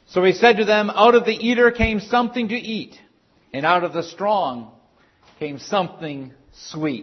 So he said to them, out of the eater came something to eat, and out of the strong came something sweet.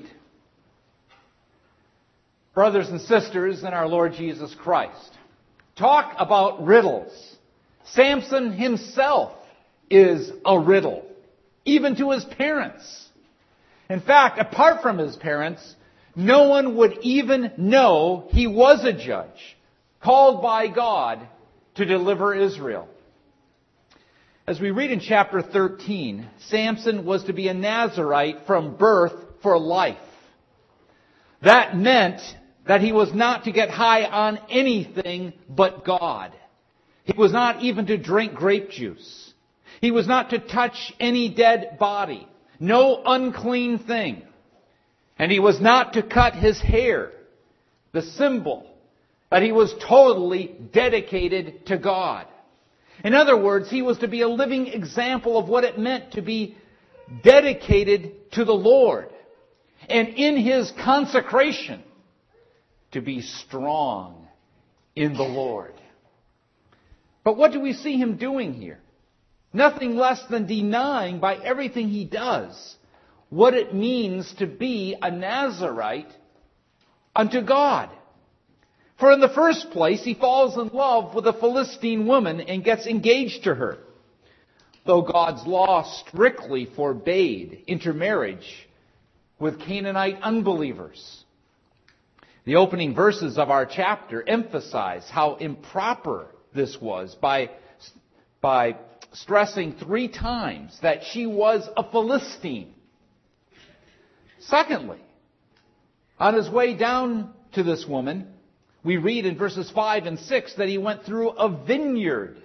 Brothers and sisters in our Lord Jesus Christ, talk about riddles. Samson himself is a riddle, even to his parents. In fact, apart from his parents, no one would even know he was a judge called by God to deliver Israel. As we read in chapter 13, Samson was to be a Nazirite from birth for life. That meant that he was not to get high on anything but God. He was not even to drink grape juice. He was not to touch any dead body, no unclean thing. And he was not to cut his hair, the symbol that he was totally dedicated to God. In other words, he was to be a living example of what it meant to be dedicated to the Lord. And in his consecration, to be strong in the Lord. But what do we see him doing here? Nothing less than denying by everything he does what it means to be a Nazirite unto God. For in the first place, he falls in love with a Philistine woman and gets engaged to her, though God's law strictly forbade intermarriage with Canaanite unbelievers. The opening verses of our chapter emphasize how improper this was by stressing 3 times that she was a Philistine. Secondly, on his way down to this woman, we read in verses 5 and 6 that he went through a vineyard.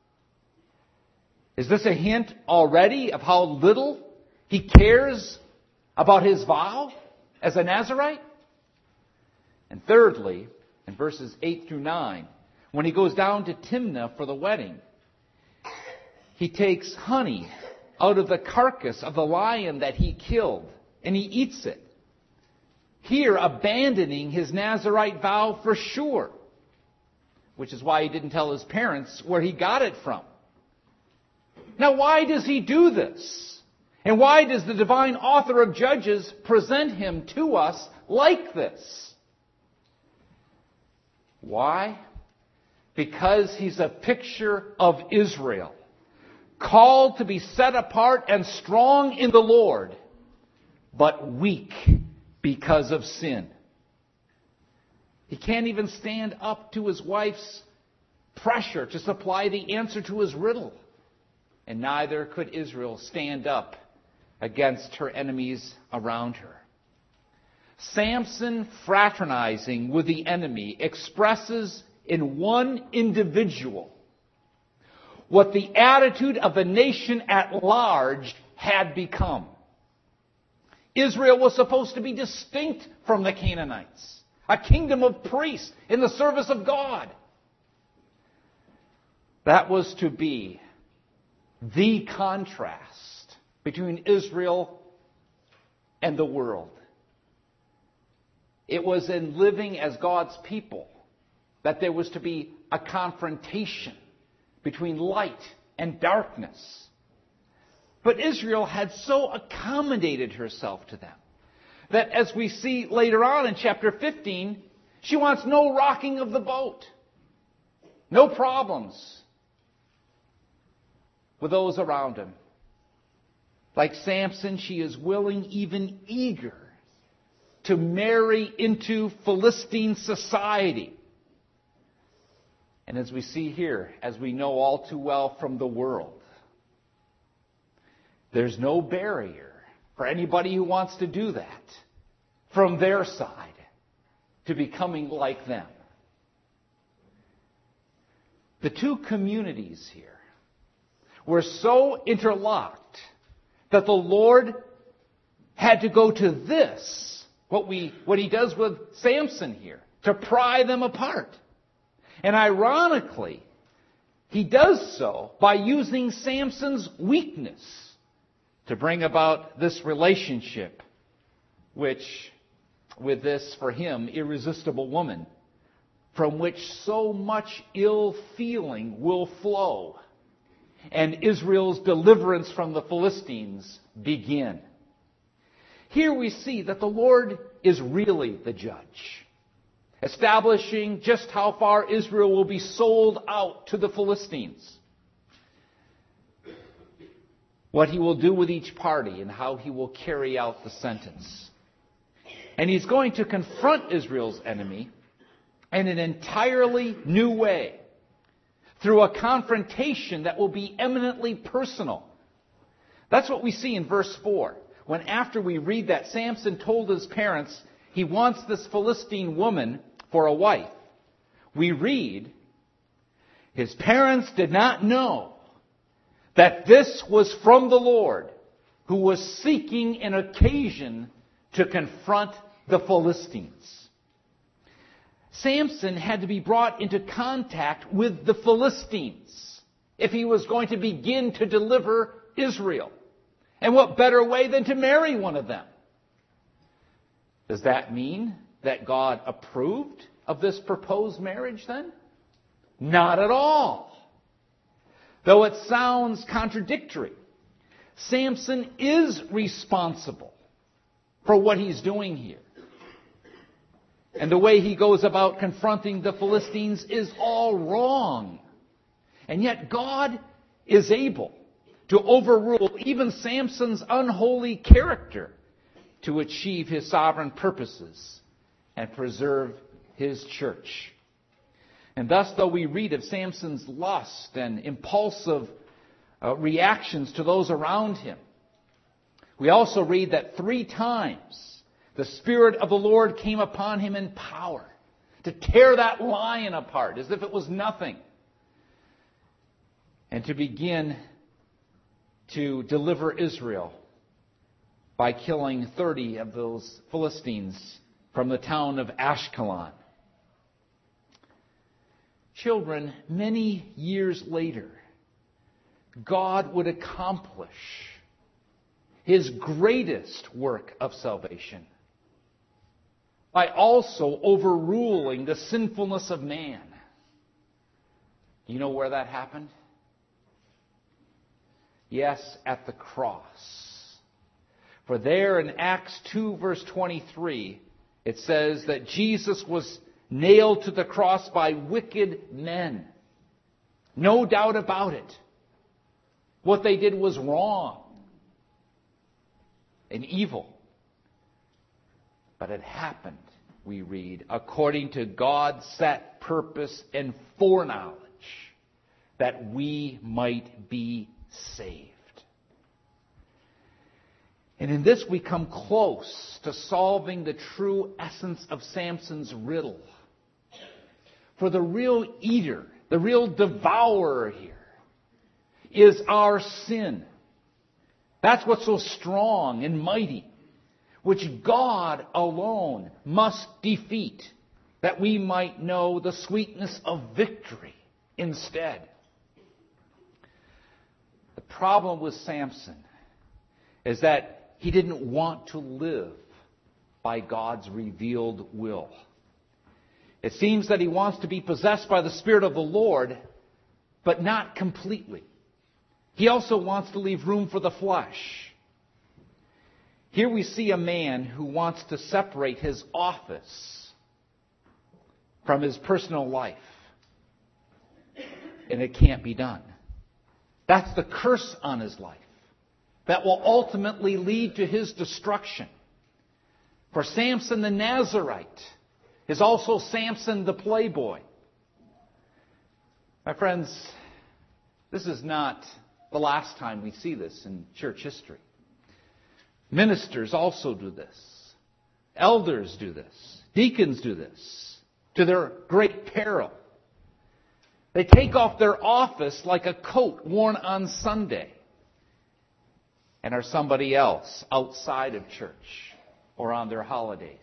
Is this a hint already of how little he cares about his vow as a Nazirite? And thirdly, in verses 8 through 9, when he goes down to Timnah for the wedding, he takes honey out of the carcass of the lion that he killed, and he eats it. Here, abandoning his Nazirite vow for sure, which is why he didn't tell his parents where he got it from. Now, why does he do this? And why does the divine author of Judges present him to us like this? Why? Because he's a picture of Israel, called to be set apart and strong in the Lord, but weak because of sin. He can't even stand up to his wife's pressure to supply the answer to his riddle. And neither could Israel stand up against her enemies around her. Samson, fraternizing with the enemy, expresses in one individual what the attitude of the nation at large had become. Israel was supposed to be distinct from the Canaanites, a kingdom of priests in the service of God. That was to be the contrast between Israel and the world. It was in living as God's people that there was to be a confrontation between light and darkness. But Israel had so accommodated herself to them that, as we see later on in chapter 15, she wants no rocking of the boat, no problems with those around him. Like Samson, she is willing, even eager, to marry into Philistine society. And as we see here, as we know all too well from the world, there's no barrier for anybody who wants to do that from their side to becoming like them. The two communities here were so interlocked that the Lord had to go to this, what he does with Samson here, to pry them apart. And ironically, he does so by using Samson's weakness to bring about this relationship, which, with this, for him, irresistible woman, from which so much ill feeling will flow and Israel's deliverance from the Philistines begin. Here we see that the Lord is really the judge, establishing just how far Israel will be sold out to the Philistines, what he will do with each party, and how he will carry out the sentence. And he's going to confront Israel's enemy in an entirely new way, through a confrontation that will be eminently personal. That's what we see in verse 4. When after we read that Samson told his parents he wants this Philistine woman for a wife, we read, his parents did not know that this was from the Lord, who was seeking an occasion to confront the Philistines. Samson had to be brought into contact with the Philistines if he was going to begin to deliver Israel. And what better way than to marry one of them? Does that mean that God approved of this proposed marriage then? Not at all. Though it sounds contradictory, Samson is responsible for what he's doing here. And the way he goes about confronting the Philistines is all wrong. And yet God is able to overrule even Samson's unholy character to achieve his sovereign purposes and preserve his church. And thus, though we read of Samson's lust and impulsive reactions to those around him, we also read that 3 times the Spirit of the Lord came upon him in power to tear that lion apart as if it was nothing, and to begin to deliver Israel by killing 30 of those Philistines from the town of Ashkelon. Children, many years later, God would accomplish his greatest work of salvation by also overruling the sinfulness of man. Do you know where that happened? Yes, at the cross. For there in Acts 2 verse 23, it says that Jesus was nailed to the cross by wicked men. No doubt about it. What they did was wrong and evil. But it happened, we read, according to God's set purpose and foreknowledge, that we might be saved. And in this we come close to solving the true essence of Samson's riddle. For the real eater, the real devourer here, is our sin. That's what's so strong and mighty, which God alone must defeat, that we might know the sweetness of victory instead. The problem with Samson is that he didn't want to live by God's revealed will. It seems that he wants to be possessed by the Spirit of the Lord, but not completely. He also wants to leave room for the flesh. Here we see a man who wants to separate his office from his personal life. And it can't be done. That's the curse on his life that will ultimately lead to his destruction. For Samson the Nazarite is also Samson the playboy. My friends, this is not the last time we see this in church history. Ministers also do this. Elders do this. Deacons do this, to their great peril. They take off their office like a coat worn on Sunday and are somebody else outside of church or on their holidays.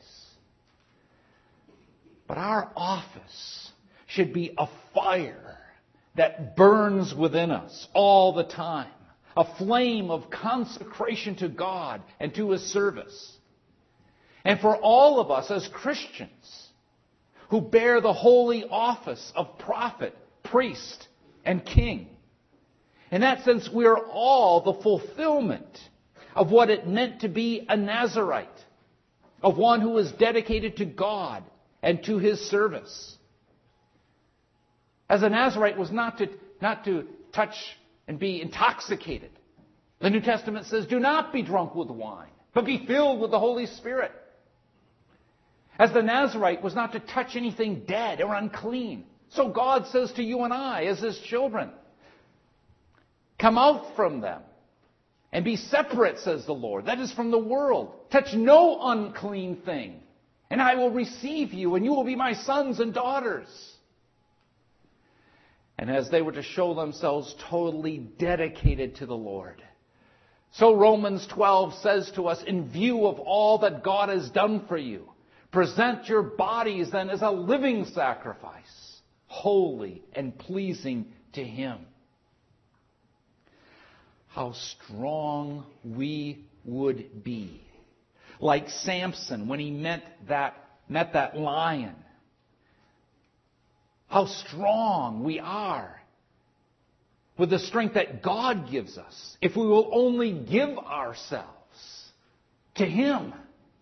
But our office should be a fire that burns within us all the time. A flame of consecration to God and to His service. And for all of us as Christians who bear the holy office of prophet, priest, and king, In that sense, we are all the fulfillment of what it meant to be a Nazirite, of one who was dedicated to God and to His service. As a Nazirite was not to touch and be intoxicated. The New Testament says, do not be drunk with wine, but be filled with the Holy Spirit. As the Nazirite was not to touch anything dead or unclean. So God says to you and I, as His children, come out from them and be separate, says the Lord. That is from the world. Touch no unclean thing, and I will receive you, and you will be my sons and daughters. And as they were to show themselves totally dedicated to the Lord, so Romans 12 says to us, in view of all that God has done for you, present your bodies then as a living sacrifice, holy and pleasing to Him. How strong we would be. Like Samson when he met that lion. How strong we are with the strength that God gives us if we will only give ourselves to Him.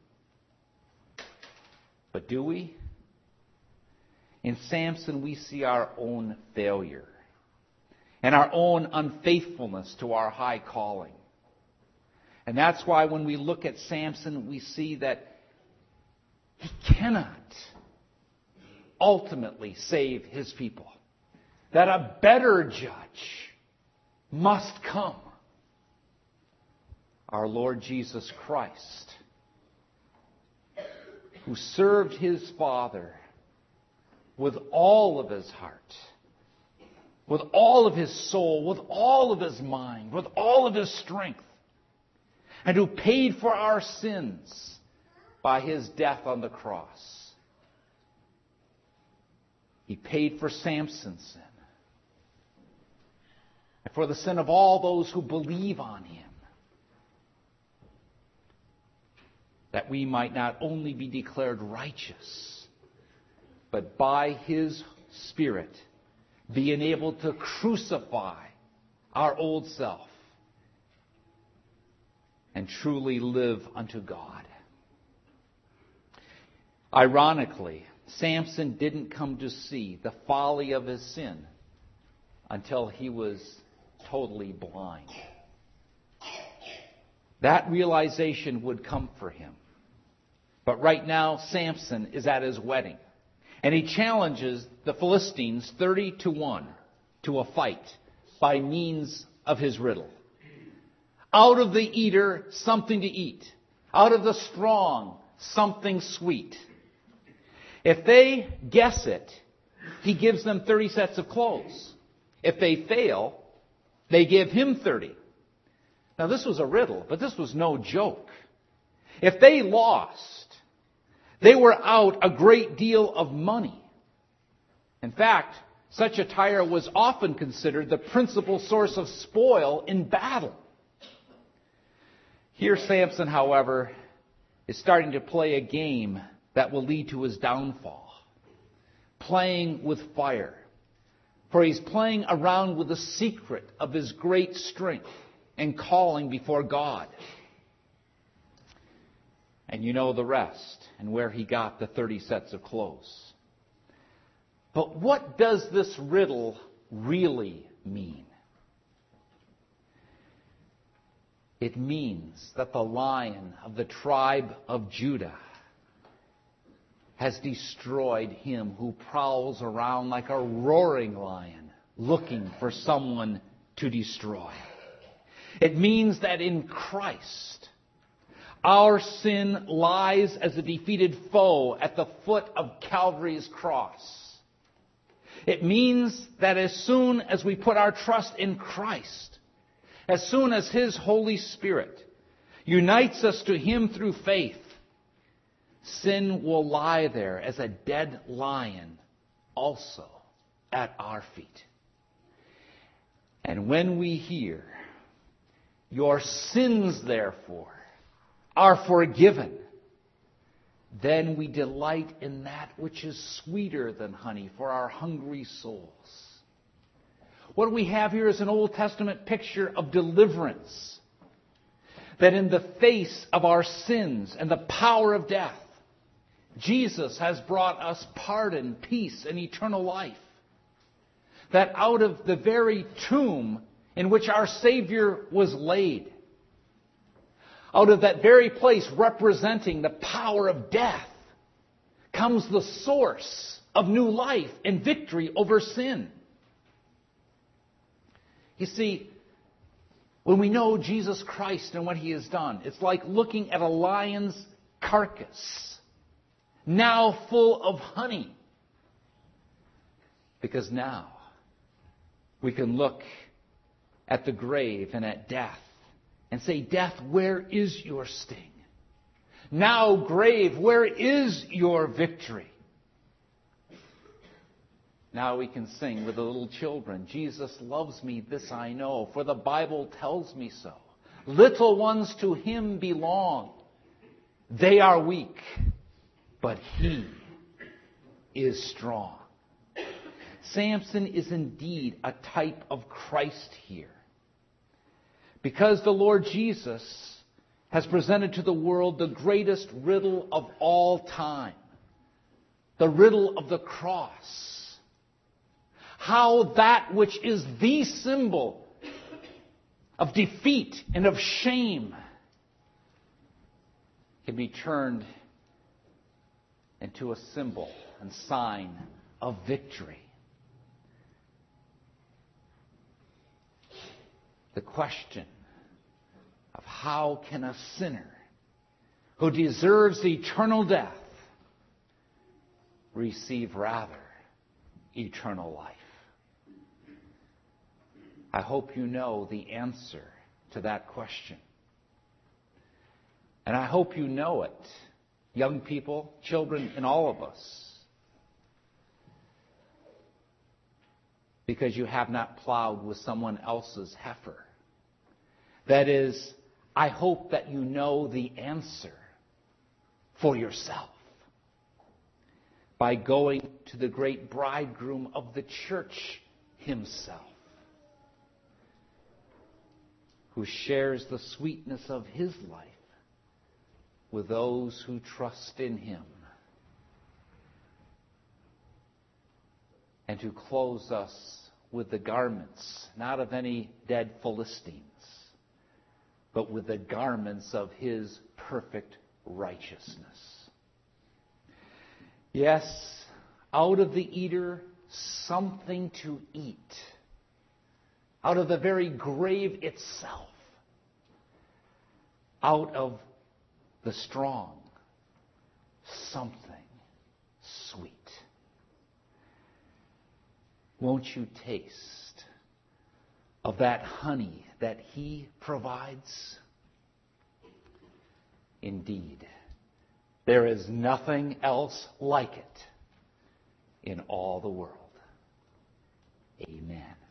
But do we? In Samson, we see our own failure and our own unfaithfulness to our high calling. And that's why when we look at Samson, we see that he cannot ultimately save his people. That a better judge must come. Our Lord Jesus Christ, who served His Father with all of His heart, with all of His soul, with all of His mind, with all of His strength, and who paid for our sins by His death on the cross. He paid for Samson's sin, and for the sin of all those who believe on Him, that we might not only be declared righteous, but by His Spirit be enabled to crucify our old self and truly live unto God. Ironically, Samson didn't come to see the folly of his sin until he was totally blind. That realization would come for him. But right now, Samson is at his wedding. And he challenges the Philistines 30-1 to a fight by means of his riddle. Out of the eater, something to eat. Out of the strong, something sweet. If they guess it, he gives them 30 sets of clothes. If they fail, they give him 30. Now this was a riddle, but this was no joke. If they lost, they were out a great deal of money. In fact, such attire was often considered the principal source of spoil in battle. Here Samson, however, is starting to play a game that will lead to his downfall. Playing with fire. For he's playing around with the secret of his great strength and calling before God. And you know the rest and where he got the 30 sets of clothes. But what does this riddle really mean? It means that the Lion of the tribe of Judah has destroyed him who prowls around like a roaring lion looking for someone to destroy. It means that in Christ, our sin lies as a defeated foe at the foot of Calvary's cross. It means that as soon as we put our trust in Christ, as soon as His Holy Spirit unites us to Him through faith, sin will lie there as a dead lion also at our feet. And when we hear, your sins, therefore, are forgiven, then we delight in that which is sweeter than honey for our hungry souls. What we have here is an Old Testament picture of deliverance. That in the face of our sins and the power of death, Jesus has brought us pardon, peace, and eternal life. That out of the very tomb in which our Savior was laid, out of that very place representing the power of death, comes the source of new life and victory over sin. You see, when we know Jesus Christ and what He has done, it's like looking at a lion's carcass, now full of honey. Because now we can look at the grave and at death and say, death, where is your sting? Now, grave, where is your victory? Now we can sing with the little children, Jesus loves me, this I know, for the Bible tells me so. Little ones to Him belong. They are weak, but He is strong. Samson is indeed a type of Christ here. Because the Lord Jesus has presented to the world the greatest riddle of all time. The riddle of the cross. How that which is the symbol of defeat and of shame can be turned into a symbol and sign of victory. The question of how can a sinner who deserves eternal death receive rather eternal life? I hope you know the answer to that question. And I hope you know it, young people, children, and all of us. Because you have not plowed with someone else's heifer. That is, I hope that you know the answer for yourself by going to the great bridegroom of the church Himself, who shares the sweetness of His life with those who trust in Him, and to clothe us with the garments, not of any dead Philistines, but with the garments of His perfect righteousness. Yes, out of the eater, something to eat. Out of the very grave itself. Out of the strong, something sweet. Won't you taste of that honey that He provides? Indeed, there is nothing else like it in all the world. Amen.